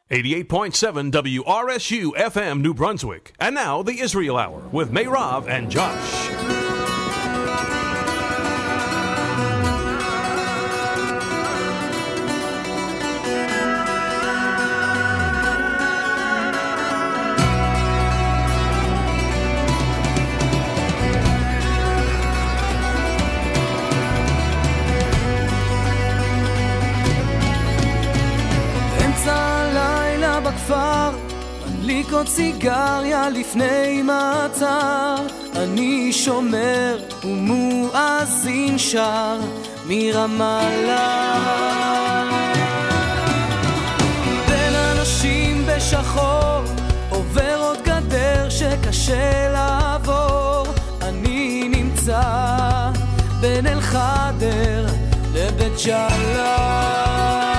88.7 WRSU FM New Brunswick. And now the Israel Hour with Meirav and Josh. בכפר, מדליק עוד סיגריה לפני מעצר, אני שומר ומואזין שר מרמאללה. בין אנשים בשחור עובר עוד גדר שקשה לעבור, אני נמצא בין אל-חדר לבית ג'אלה.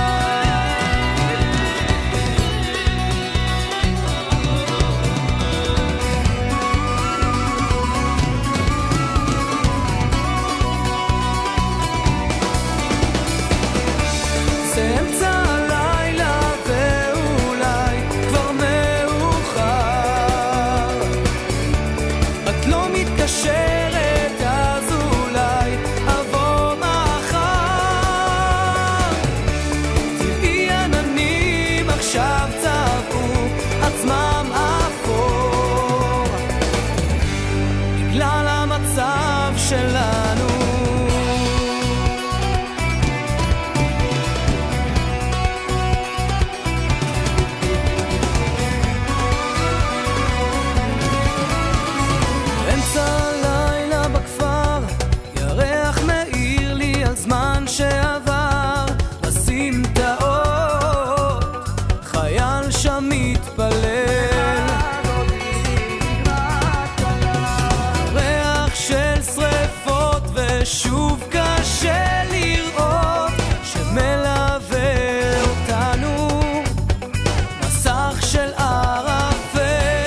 שוב קשה לראות שמלווה אותנו מסך של ערפל,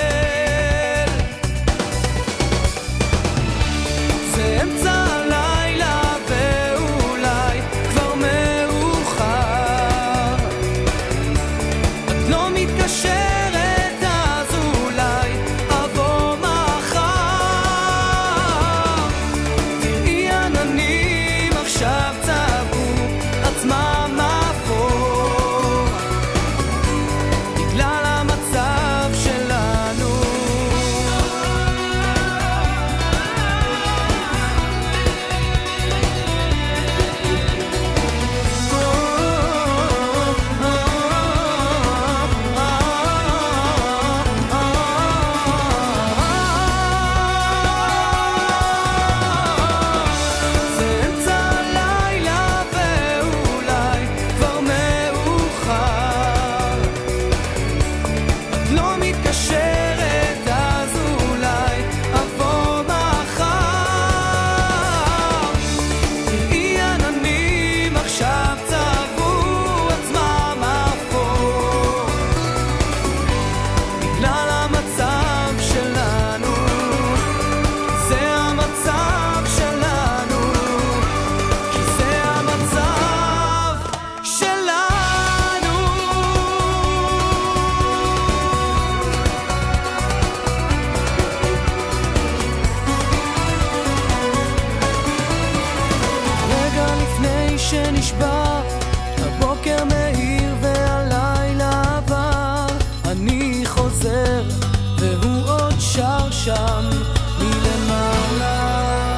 זה אמצע הלילה ואולי כבר מאוחר, את לא מתקשרת אז אולי אבוא מחר, עכשיו צבו עצמם אפור בגלל המצב שלנו. שנשבר, הבוקר מהיר והלילה עבר, אני חוזר והוא עוד שר שם מלמעלה.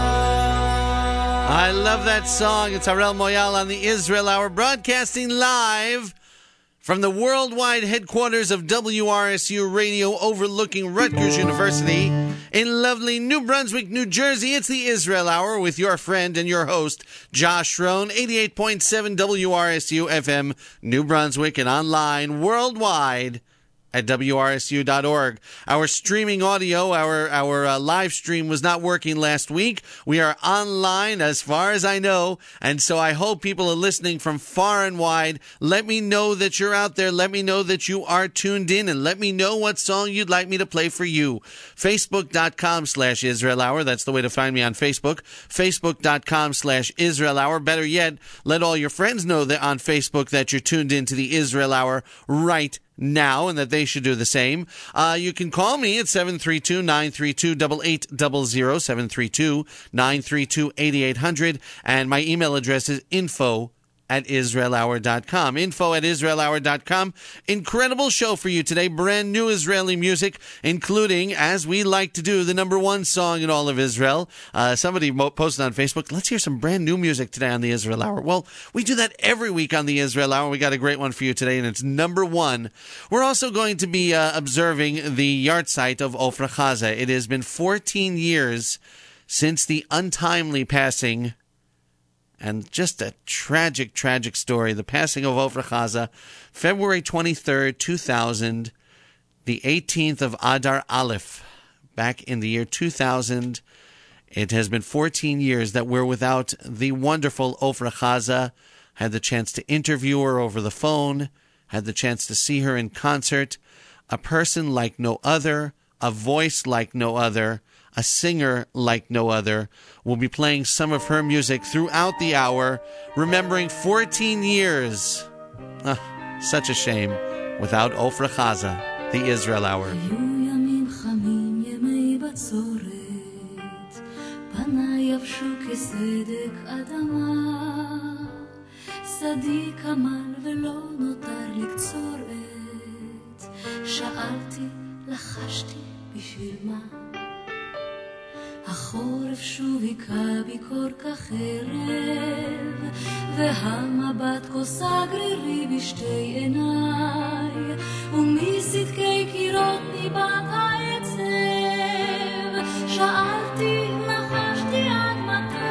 I love that song. It's Harel Moyal on the Israel Hour, broadcasting live from the worldwide headquarters of WRSU Radio overlooking Rutgers University in lovely New Brunswick, New Jersey. It's the Israel Hour with your friend and your host, Josh Rohn, 88.7 WRSU FM, New Brunswick, and online worldwide at WRSU.org. Our streaming audio, our live stream was not working last week. We are online as far as I know, and so I hope people are listening from far and wide. Let me know that you're out there. Let me know that you are tuned in, and let me know what song you'd like me to play for you. Facebook.com/Israel Hour. That's the way to find me on Facebook. Facebook.com/Israel Hour. Better yet, let all your friends know that on Facebook that you're tuned in to the Israel Hour right now and that they should do the same. You can call me at 732-932-8800, 732-932-8800, and my email address is info@israelhour.com. Info@israelhour.com. Incredible show for you today. Brand new Israeli music, including, as we like to do, the number one song in all of Israel. Somebody posted on Facebook, let's hear some brand new music today on the Israel Hour. Well, we do that every week on the Israel Hour. We got a great one for you today, and it's number one. We're also going to be observing the yahrzeit of Ofra Chaza. It has been 14 years since the untimely passing, and just a tragic, tragic story. The passing of Ofra Chaza, February 23rd, 2000, the 18th of Adar Aleph, back in the year 2000. It has been 14 years that we're without the wonderful Ofra Chaza. Had the chance to interview her over the phone, had the chance to see her in concert. A person like no other, a voice like no other, a singer like no other. We'll be playing some of her music throughout the hour, remembering 14 years. Such a shame without Ofra Chaza, the Israel Hour. שאלתי, לחשתי, בשביל מה? החורף שוב היכה בי כל כך ערב, והמבט כוסה גרירי בשתי עיניי, ומסדקי קירות ניבט העצב. שאלתי, נחשתי עד מתי,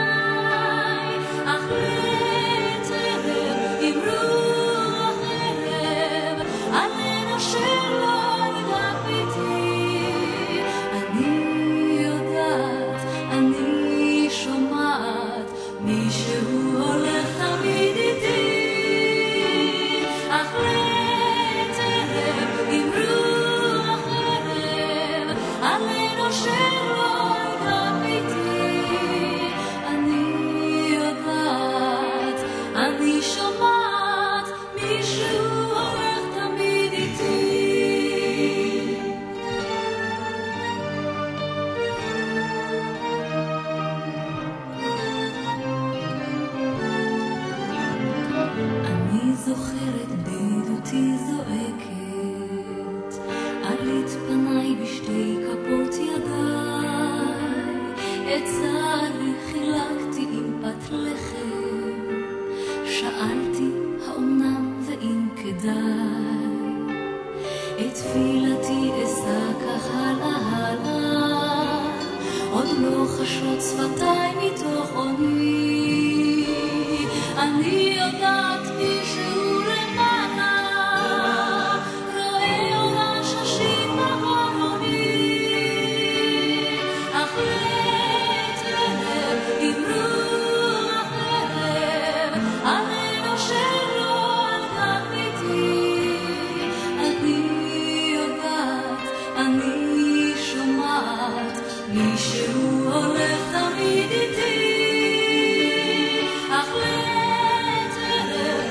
אך לעת ערב עם רוח ערב, עלינו שלא ידע ביתי. אני יודעת, אני שומעת, מישהו הולך תמיד איתי. אך לעת ערב עם רוח ערב, עלינו שלא ידע ביתי. אני יודעת, אני שומעת, מישהו הולך תמיד איתי. אני זוכרת בדידותי זועקת, עלית פניי בשתי כפות ידיי, את צערי חילקתי עם פת לחם, שאלתי האומנם ואם כדאי, את תפילתי אשא כך הלאה הלאה, עוד לא חשות שפתיי מתוך עוני. אני יודעת מישהו למעלה, רואה עונה ששית בחלוני. אך לעת ערב עם רוח ערב, עלינו שלא ידע ביתי. אני יודעת, אני שומעת, מישהו הולך תמיד איתי. אך לעת ערב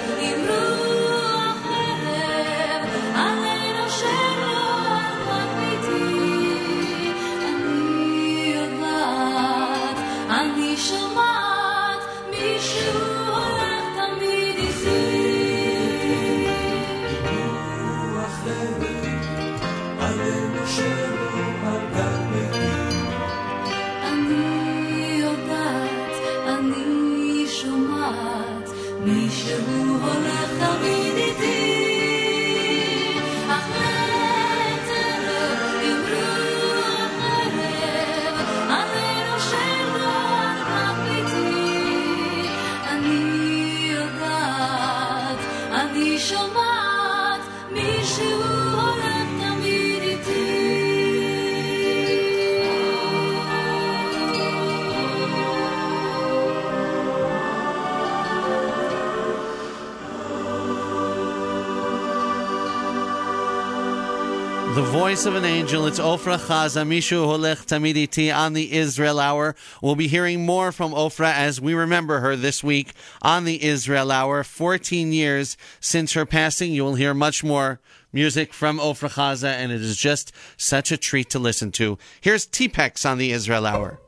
the voice of an angel. It's Ofra Chaza, Mishu Holech Tamid Iti on the Israel Hour. We'll be hearing more from Ofra as we remember her this week on the Israel Hour. 14 years since her passing. You will hear much more music from Ofra Chaza, and it is just such a treat to listen to. Here's T-Pex on the Israel Hour.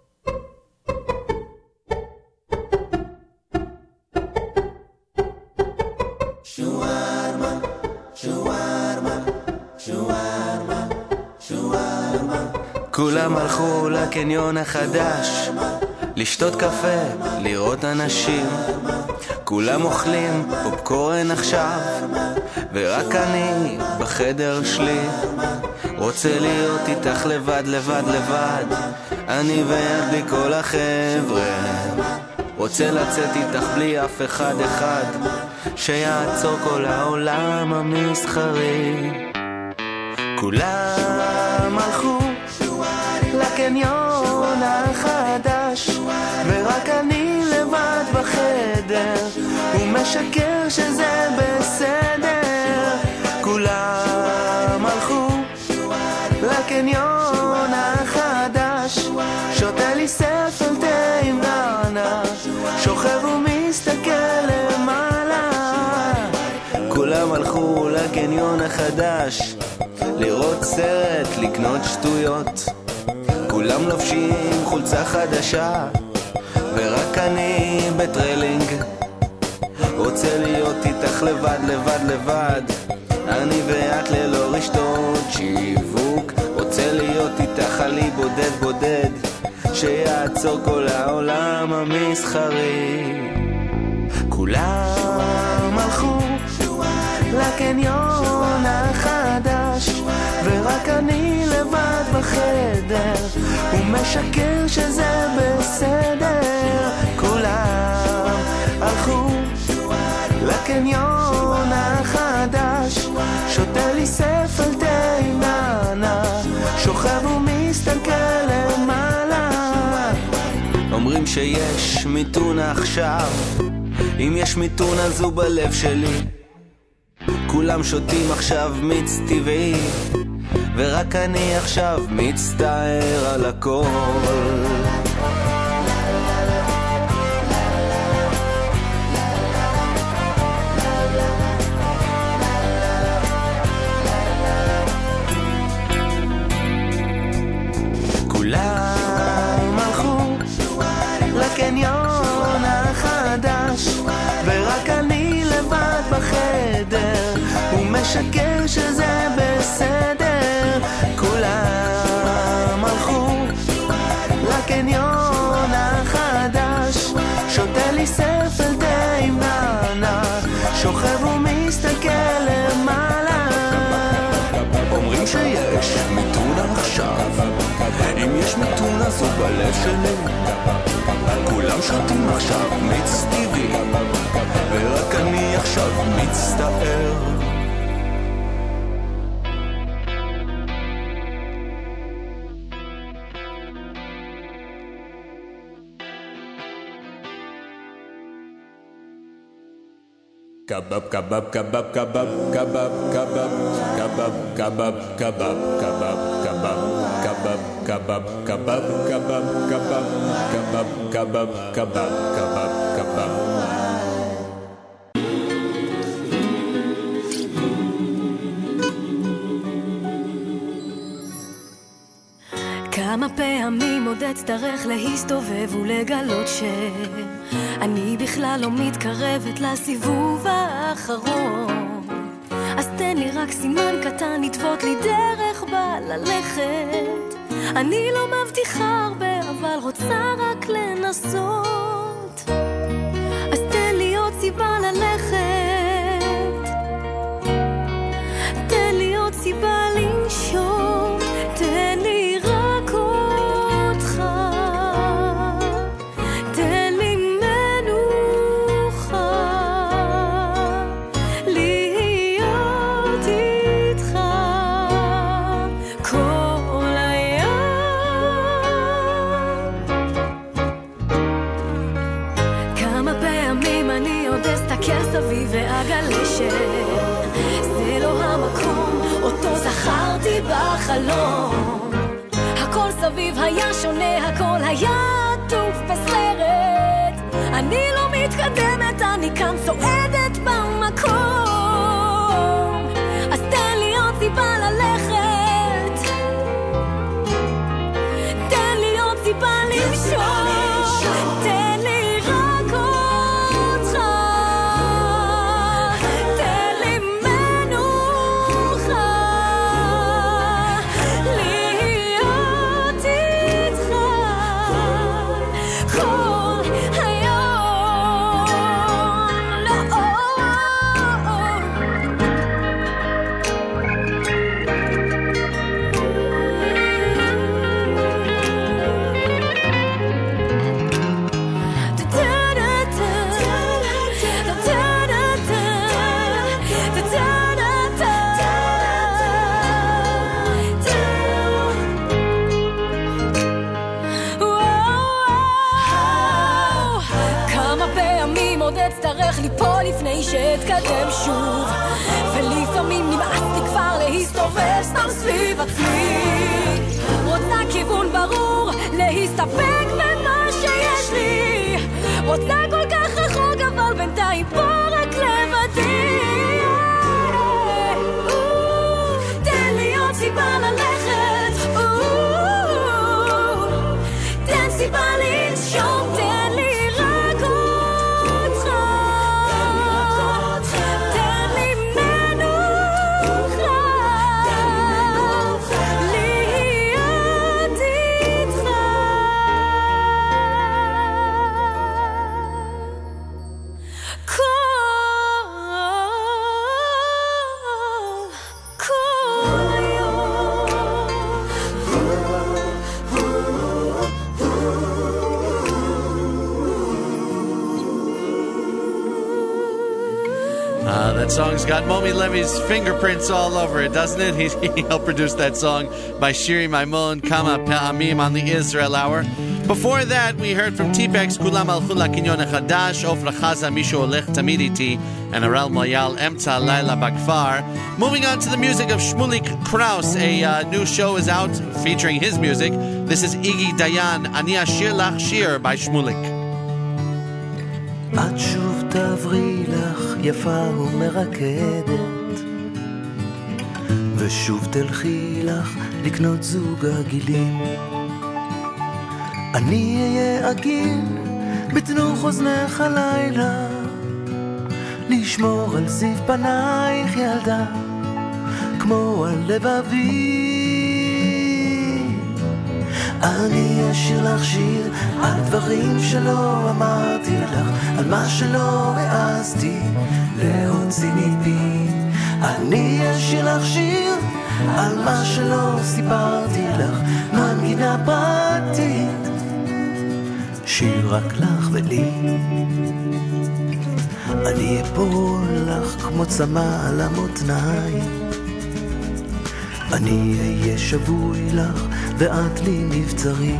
כולם הלכו לקניון החדש לשתות קפה, לראות אנשים כולם אוכלים פופקורן עכשיו ורק אני בחדר שלי רוצה להיות איתך לבד, לבד, לבד אני וידי כל החבר'ה רוצה לצאת איתך בלי אף אחד אחד שיעצור כל העולם המסחרי כולם הלכו לקניון החדש ורק אני לבד בחדר הוא משקר שזה בסדר כולם הלכו לקניון החדש שותה לי ספל תה עם נענה שוכב ומסתכל למעלה כולם הלכו לקניון החדש לראות סרט, לקנות שטויות כולם לובשים חולצה חדשה ורק אני בטרלינג רוצה להיות איתך לבד, לבד, לבד אני ואת ללא רשתות שיווק רוצה להיות איתך עלי בודד, בודד שיעצור כל העולם המסחרי כולם הלכו לקניון החדש ורק אני לבד בחדר הוא משקר שזה בסדר כולם הלכו לקניון החדש שותה לי ספל תה עם נענה שוכב ומסתכל למעלה אומרים שיש מיתון עכשיו אם יש מיתון אז הוא בלב שלי כולם שותים עכשיו מיץ טבעי ורק אני עכשיו מצטער על הכל כולם הלכו לקניון החדש ורק אני לבד בחדר הוא משקר שזה בסדר כולם הלכו לקניון החדש שותה לי ספל תה עם נענה שוכב ומסתכל למעלה אומרים שיש מיתון עכשיו אם יש מיתון אז הוא בלב שלי כולם שותים עכשיו מיץ טבעי ורק אני עכשיו מצטער Kabab, kabab, kabab, kabab, kabab, kabab, kabab, kabab, kabab, kabab, kabab, kabab, kabab, kabab, kabab, kabab, kabab, kabab, kabab, kabab. כמה פעמים עוד אצטרך להסתובב ולגלות שאני בכלל לא מתקרבת לסיבוב האחרון אז תן לי רק סימן קטן לטוות לי דרך בה ללכת אני לא מבטיחה הרבה אבל רוצה רק לנסות אז תן לי עוד סיבה ללכת תן לי עוד סיבה לנשום תן לי רק אותך תן לי מנוחה להיות איתך כל היום כמה פעמים אני עוד אסתכל סביב חלום. הכל סביב היה שונה, הכל היה עטוף בסרט. אני לא מתקדמת, אני כאן צועדת במקום. אז תן לי עוד סיבה ללכת, תן לי עוד סיבה למשוך, תן לי רק אותך, תן לי מנוחה, להיות איתך כל היום. כמה פעמים עוד אצטרך ליפול לפני שאתקדם שוב, ולפעמים נמאס לי כבר להסתובב סתם סביב עצמי. רוצה כיוון ברור, להסתפק במה שיש לי. רוצה כל כך רחוק אבל בינתיים פה רק לבדי. תן לי עוד סיבה ללכת, תן סיבה לנשום, תן לי רק אותך, תן לי מנוחה, להיות איתך כל That song's got Momi Levy's fingerprints all over it, doesn't it? He helped produce that song by Shiri Maimon, Kama Pa'amim on the Israel Hour. Before that, we heard from T-Pex, Kulam Alchu Lakinyon Echadash, Ofra Chaza, Mishu Olech Tamid Iti, and Aral Moyal, Emtza Laila Bakfar. Moving on to the music of Shmulik Kraus. A new show is out featuring his music. This is Iggy Dayan, Ani Ashir Lach Shir by Shmulik. את שוב תעברי לך יפה ומרקדת, ושוב תלכי לך לקנות זוג הגילים. אני אהיה עגיל בתנוך אוזנך הלילה, לשמור על זיו פנייך ילדה, כמו על לבבי. אני אשיר לך שיר על דברים שלא אמרתי לך, על מה שלא העזתי להוציא מפי. אני אשיר לך שיר על מה שלא סיפרתי לך, מנגינה פרטית, שיר רק לך ולי. אני אפול לך כמו צמא על המותניים, אני אהיה שבוי לך ואת לי מבצרי.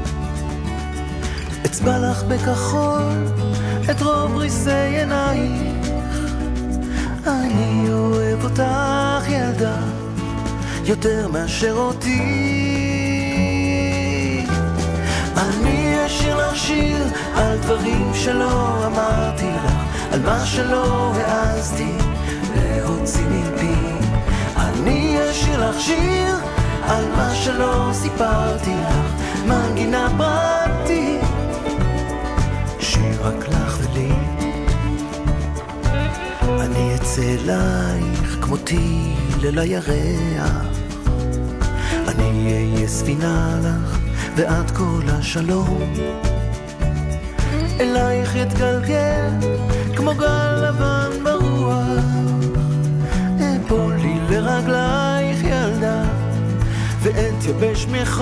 אצבע לך בכחול את רוב ריסי עינייך, אני אוהב אותך ילדה יותר מאשר אותי. אני אשיר לך שיר על דברים שלא אמרתי לך, על מה שלא העזתי להוציא מפי. אני אשיר לך שיר על מה שלא סיפרתי לך, מנגינה פרטית, שיר רק לך ולי. אני אצא אלייך כמו טיל אל הירח, אני אהיה ספינה לך ואת כל השלום. אלייך יתגלגל כמו גל לבן ברוח, אפול לי לרגלייך ילדה ואת יבש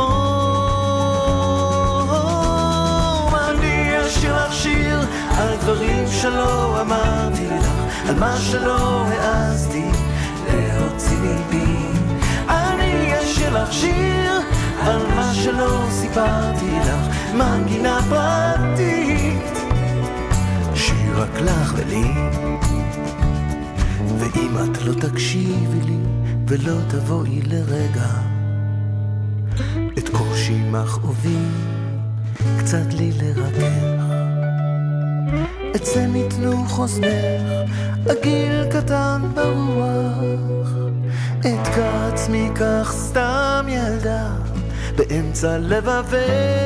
מחום. אני אשיר לך שיר על דברים שלא אמרתי לך, על מה שלא העזתי להוציא מפי. אני אשיר לך שיר על מה שלא סיפרתי לך, מנגינה פרטית, שיר רק לך ולי. ואם את לא תקשיבי לי ולא תבואי לרגע, את קושי מכאובים קצת לי לרכך, את זה ניתנו חוזנך עגיל קטן ברוח, את כעצמי כך סתם ילדה באמצע לבבך.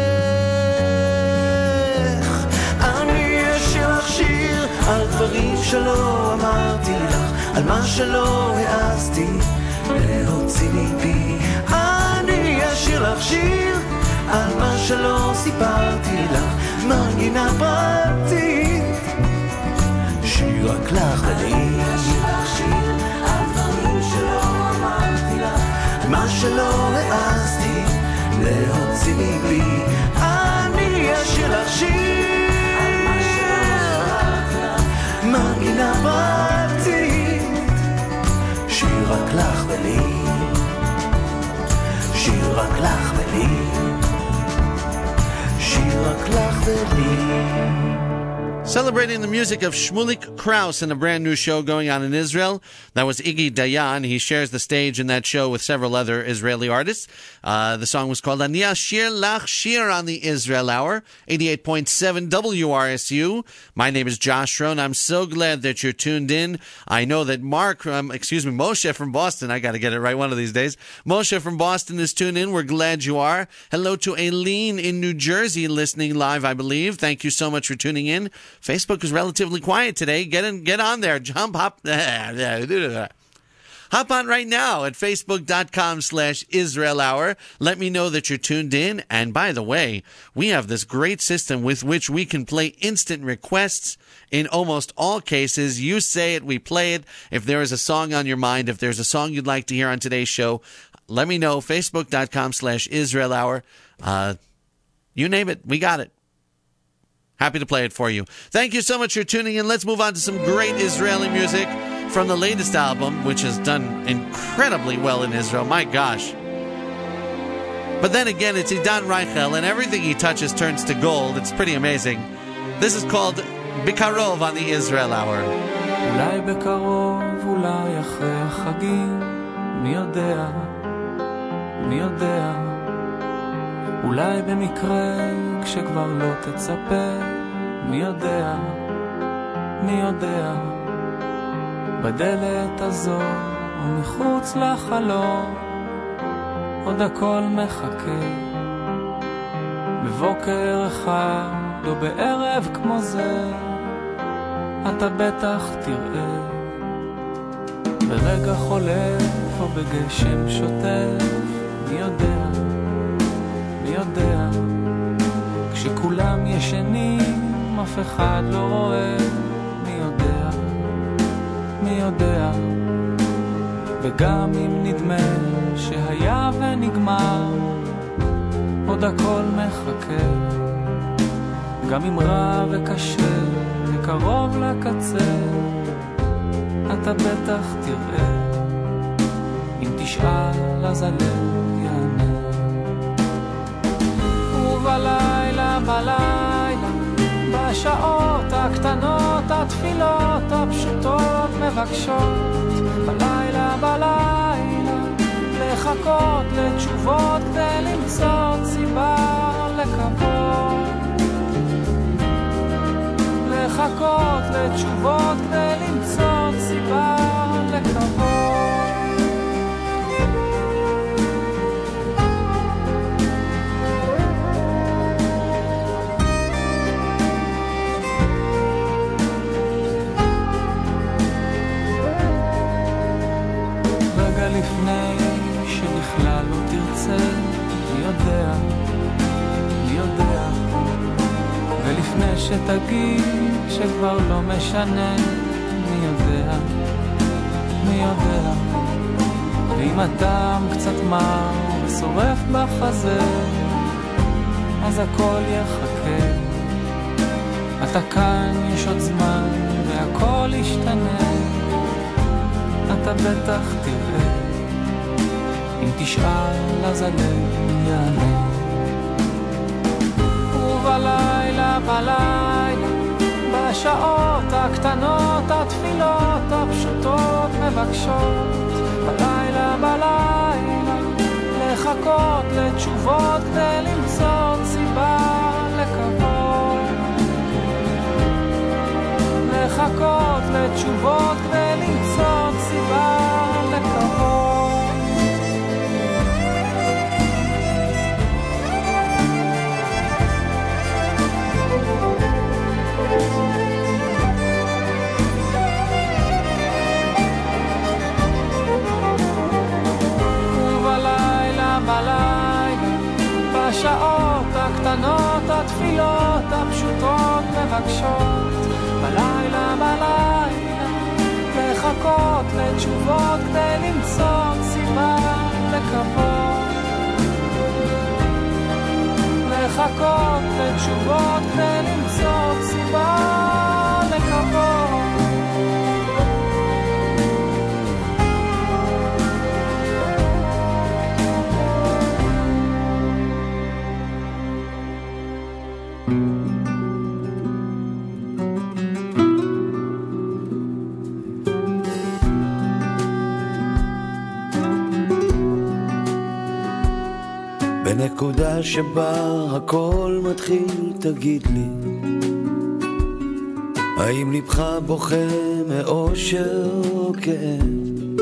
אני אשיר לך שיר על דברים שלא אמרתי לך, על מה שלא העזתי להוציא מפי. אני אשיר לך שיר על מה שלא סיפרתי לך, מנגינה פרטית, שיר רק לך ולי. אני אשיר לך שיר על דברים שלא אמרתי לך, על מה שלא העזתי להוציא מפי. אני אשיר לך שיר על מה שלא סיפרתי לך, מנגינה פרטית, שיר רק לך ולי, שיר רק לך ולי, שיר רק לך ולי. Celebrating the music of Shmulik Kraus in a brand new show going on in Israel. That was Iggy Dayan. He shares the stage in that show with several other Israeli artists. The song was called Ani Ashir Lach Shir on the Israel Hour, 88.7 WRSU. My name is Josh Rohn. I'm so glad that you're tuned in. I know that Moshe from Boston, I got to get it right one of these days. Moshe from Boston is tuned in. We're glad you are. Hello to Aileen in New Jersey listening live, I believe. Thank you so much for tuning in. Facebook is relatively quiet today. Get on there. Hop on right now at facebook.com/Israel Hour. Let me know that you're tuned in. And by the way, we have this great system with which we can play instant requests. In almost all cases, you say it, we play it. If there is a song on your mind, if there's a song you'd like to hear on today's show, let me know. Facebook.com/Israel Hour. You name it, we got it. Happy to play it for you. Thank you so much for tuning in. Let's move on to some great Israeli music from the latest album, which has done incredibly well in Israel. My gosh. But then again, it's Idan Reichel, and everything he touches turns to gold. It's pretty amazing. This is called Bikarov on the Israel Hour. אולי בקרוב, אולי אחרי החגים, מי יודע, מי יודע. אולי במקרה כשכבר לא תצפה, מי יודע, מי יודע. בדלת הזו ומחוץ לחלום עוד הכל מחכה. בבוקר אחד או בערב כמו זה אתה בטח תראה, ברגע חולף או בגשם שוטף, מי יודע, מי יודע. כשכולם ישנים אף אחד לא רואה, מי יודע, מי יודע. וגם אם נדמה שהיה ונגמר עוד הכל מחכה, גם אם רע וקשה וקרוב לקצה אתה בטח תראה, אם תשאל אז הלב יענה. ובלילה בלילה בשעות הקטנות התפילות הפשוטות מבקשות, בלילה בלילה לחכות לתשובות כדי למצוא סיבה לקוות, לחכות לתשובות כדי למצוא סיבה לקוות. לפני שבכלל לא תרצה, מי יודע, מי יודע. ולפני שתגיד שכבר לא משנה, מי יודע, מי יודע. ואם הדם קצת מר ושורף בחזה, אז הכל יחכה. אתה כאן, יש עוד זמן והכל ישתנה, אתה בטח תראה, אם תשאל אז הלב יענה. ובלילה בלילה בשעות הקטנות התפילות הפשוטות מבקשות, בלילה בלילה לחכות לתשובות כדי למצוא סיבה לקוות, לחכות לתשובות כדי למצוא סיבה לקוות. בלילה, בשעות הקטנות התפילות הפשוטות מבקשות, בלילה, לחכות לתשובות כדי למצוא סיבה לקוות, לחכות לתשובות כדי למצוא סיבה לקוות. בנקודה שבה הכל מתחיל תגיד לי, האם לבך בוכה מאושר או כאב?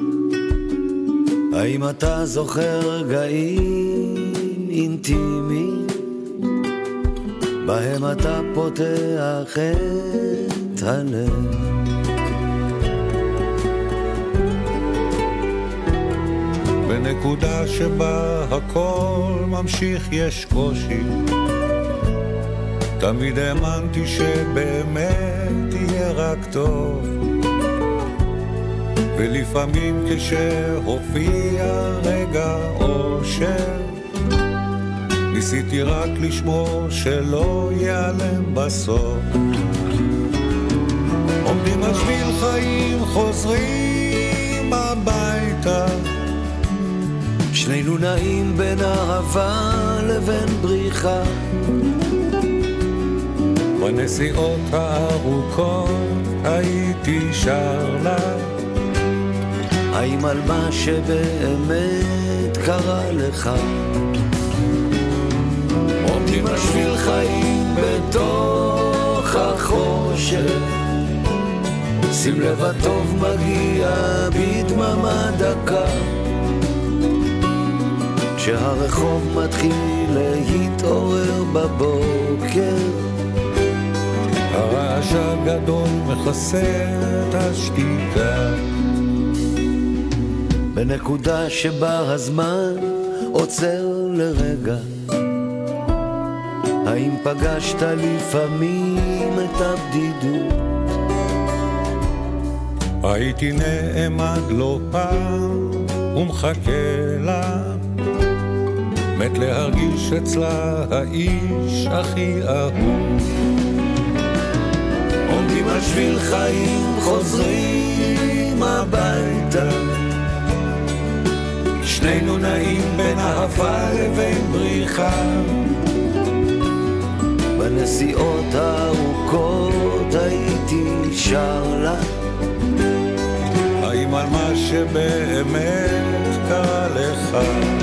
האם אתה זוכר רגעים אינטימיים בהם אתה פותח את הלב? בנקודה שבה הכל ממשיך יש קושי, תמיד האמנתי שבאמת יהיה רק טוב, ולפעמים כשהופיע רגע אושר ניסיתי רק לשמור שלא ייעלם בסוף. עומדים על שביל חיים חוזרים הביתה, שנינו נעים בין אהבה לבין בריחה, בנסיעות הארוכות הייתי שר לה, האם על מה שבאמת קרה לך? עומדים על שביל חיים בתוך החושך, שים לב הטוב מגיע בדממה דקה, כשהרחוב מתחיל להתעורר בבוקר, הרעש הגדול מכסה את השתיקה. בנקודה שבה הזמן עוצר לרגע, האם פגשת לפעמים את הבדידות? הייתי נעמד לא פעם ומחכה לה, מת להרגיש אצלה האיש הכי אהוב. עומדים על שביל חיים חוזרים הביתה, שנינו נעים בין אהבה לבין בריחה, בנסיעות הארוכות הייתי שר לה, האם על מה שבאמת קרה לך?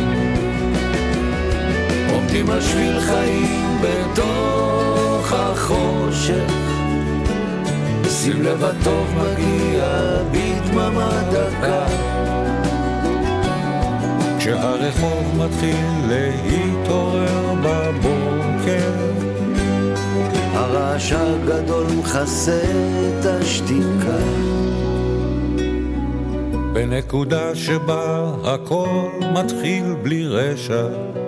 עומדים על שביל חיים בתוך החושך, שים לב הטוב מגיע בדממה דקה, כשהרחוב מתחיל להתעורר בבוקר, הרעש הגדול מכסה את השתיקה. בנקודה שבה הכל מתחיל בלי רשע,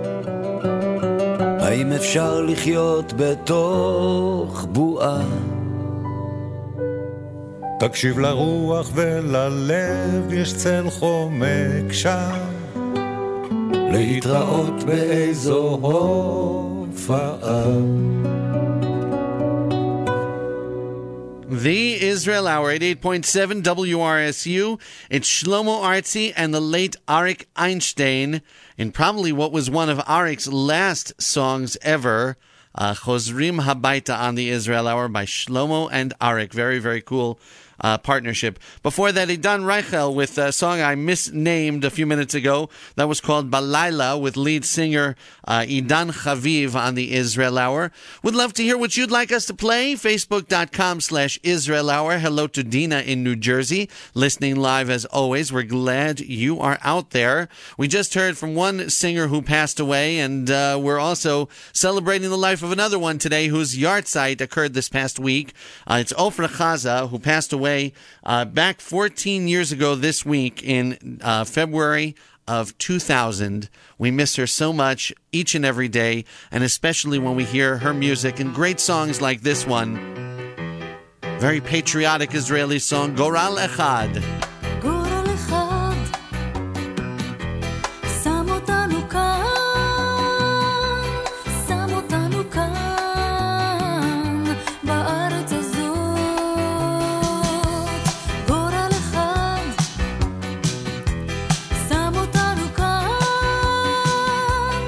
האם אפשר לחיות בתוך בועה? תקשיב לרוח וללב, יש צל חומק שם, להתראות באיזו הופעה. The Israel Hour, 88.7 WRSU. It's Shlomo Artzi and the late Arik Einstein in probably what was one of Arik's last songs ever, Chozrim Habaita on the Israel Hour by Shlomo and Arik. Very, very cool partnership. Before that, Idan Reichel with a song I misnamed a few minutes ago. That was called Balayla with lead singer Idan Chaviv on the Israel Hour. Would love to hear what you'd like us to play. Facebook.com/Israel Hour. Hello to Dina in New Jersey, listening live as always. We're glad you are out there. We just heard from one singer who passed away, and we're also celebrating the life of another one today whose yahrzeit occurred this past week. It's Ofra Chaza, who passed away back 14 years ago this week in February of 2000. We miss her so much each and every day, and especially when we hear her music and great songs like this one. Very patriotic Israeli song, Goral Echad. גורל אחד שם אותנו כאן בארץ הזאת. גורל אחד שם אותנו כאן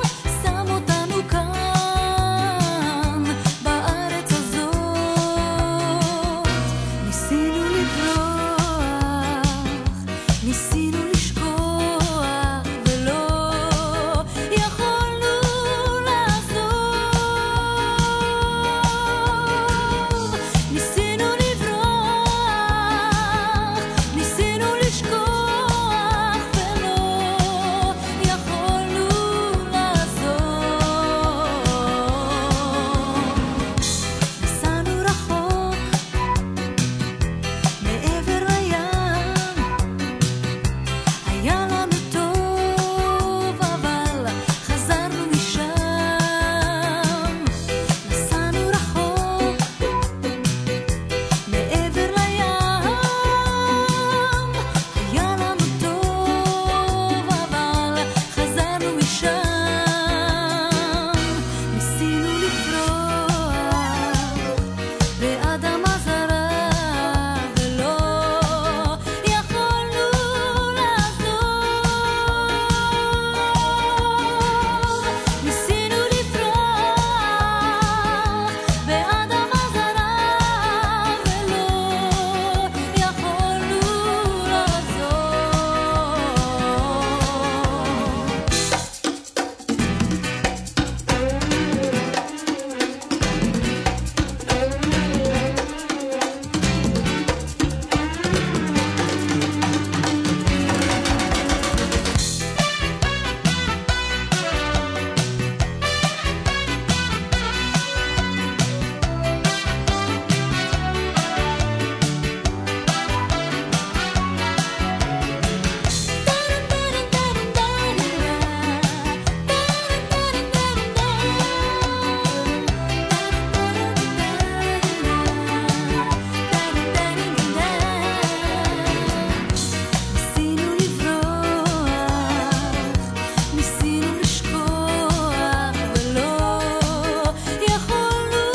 בארץ הזאת. ניסינו לברוח, ניסינו לשכוח, ולא יכולנו לעזוב. ניסינו לברוח, ניסינו לשכוח, ולא יכולנו לעזוב. נסענו רחוק מעבר לים, היה לנו טוב, אבל חזרנו משם. נסענו רחוק מעבר לים, היה לנו טוב, אבל חזרנו משם. ניסינו לברוח באדמה זרה, ולא יכולנו לעזוב. ניסינו לברוח באדמה זרה, ולא יכולנו ניסינו לשכוח, ולא יכולנו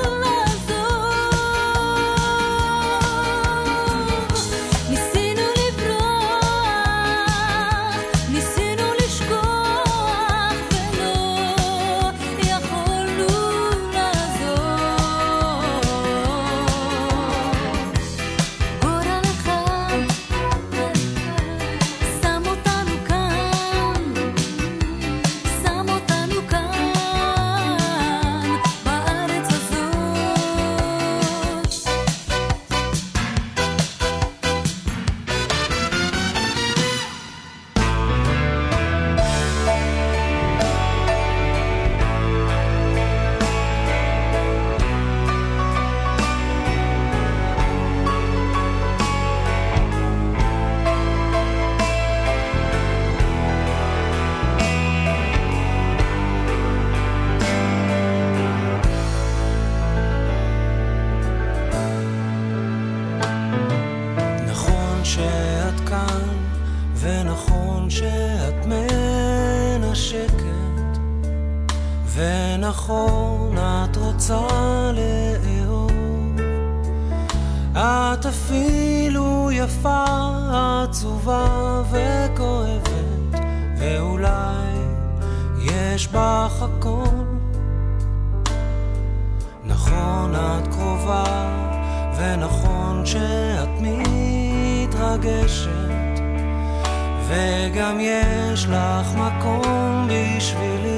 לעזוב. ניסינו לברוח, ניסינו לשכוח, ולא יכולנו לעזוב. גורל אחד שם אותנו כאן בארץ הזאת. נכון שאת כאן, ונכון שאת מנשקת, ונכון את רוצה לאהוב. את אפילו יפה, עצובה וכואבת, ואולי יש בך הכל. נכון את קרובה, ונכון שאת מתרגשת, וגם יש לך מקום בשבילי.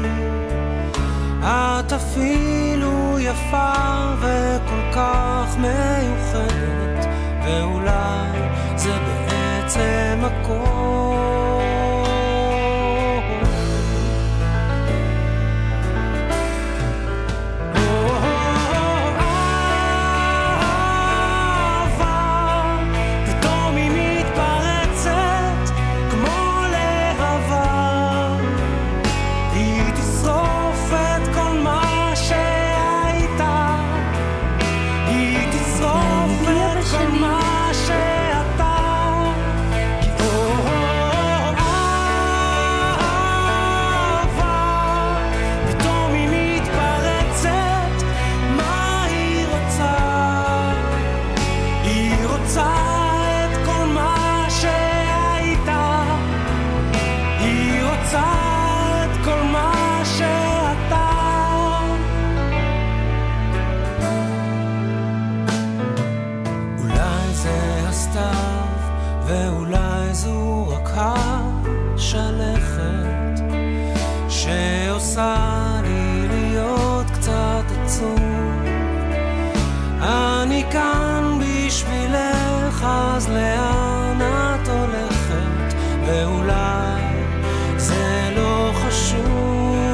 את אפילו יפה וכל כך מיוחדת, ואולי זה בעצם הכל. שעושה לי להיות קצת עצוב. אני כאן בשבילך, אז לאן את הולכת? ואולי זה לא חשוב.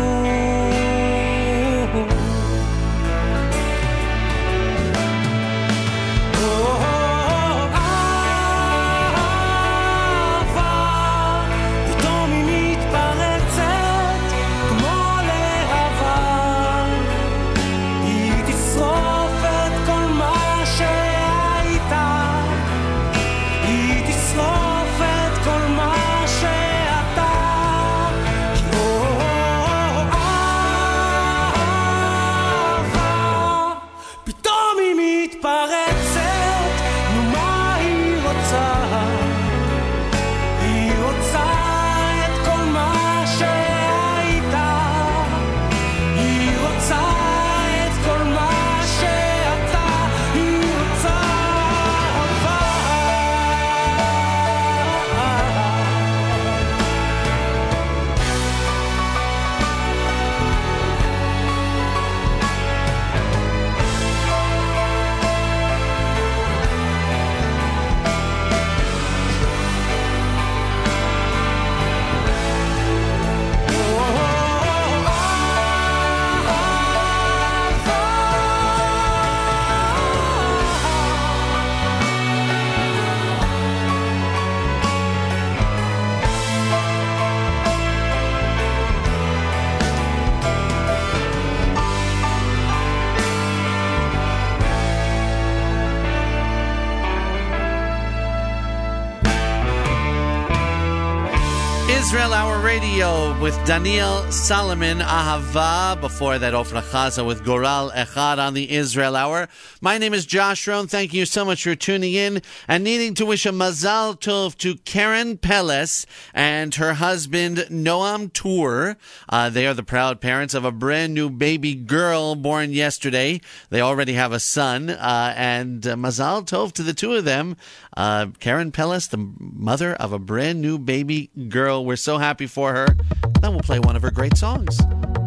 Israel Hour Radio with Daniel Solomon, Ahava. Before that, Ofra Chaza with Goral Echad on the Israel Hour. My name is Josh Rohn. Thank you so much for tuning in and needing to wish a Mazal Tov to Karen Peles and her husband Noam Tur. They are the proud parents of a brand new baby girl born yesterday. They already have a son, and Mazal Tov to the two of them. Karen Peles, the mother of a brand new baby girl. We're so happy for her. Then we'll play one of her great songs.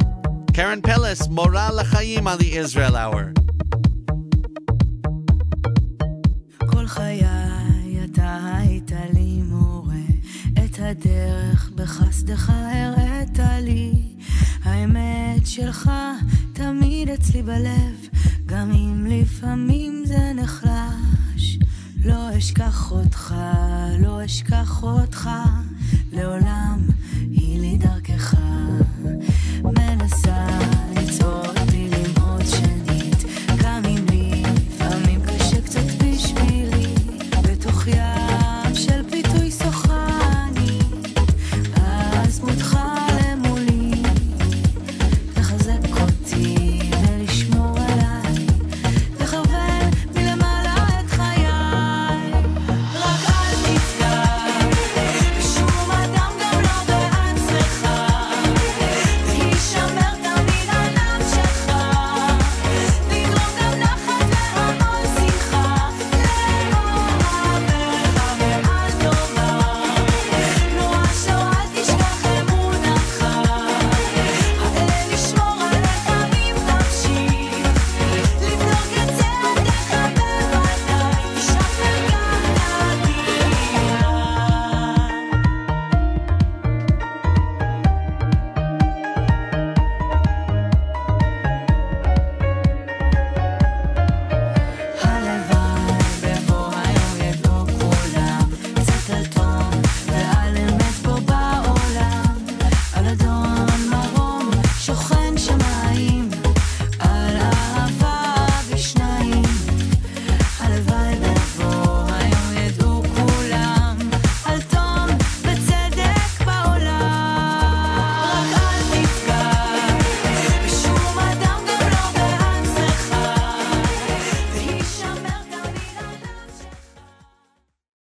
Karen Peles, Mora L'Chaim on the Israel Hour. כל חיי אתה היית לי מורה, את הדרך בחסדך הראית לי. האמת שלך תמיד אצלי בלב, גם אם לפעמים זה נחלש. לא אשכח אותך, לא אשכח אותך, לעולם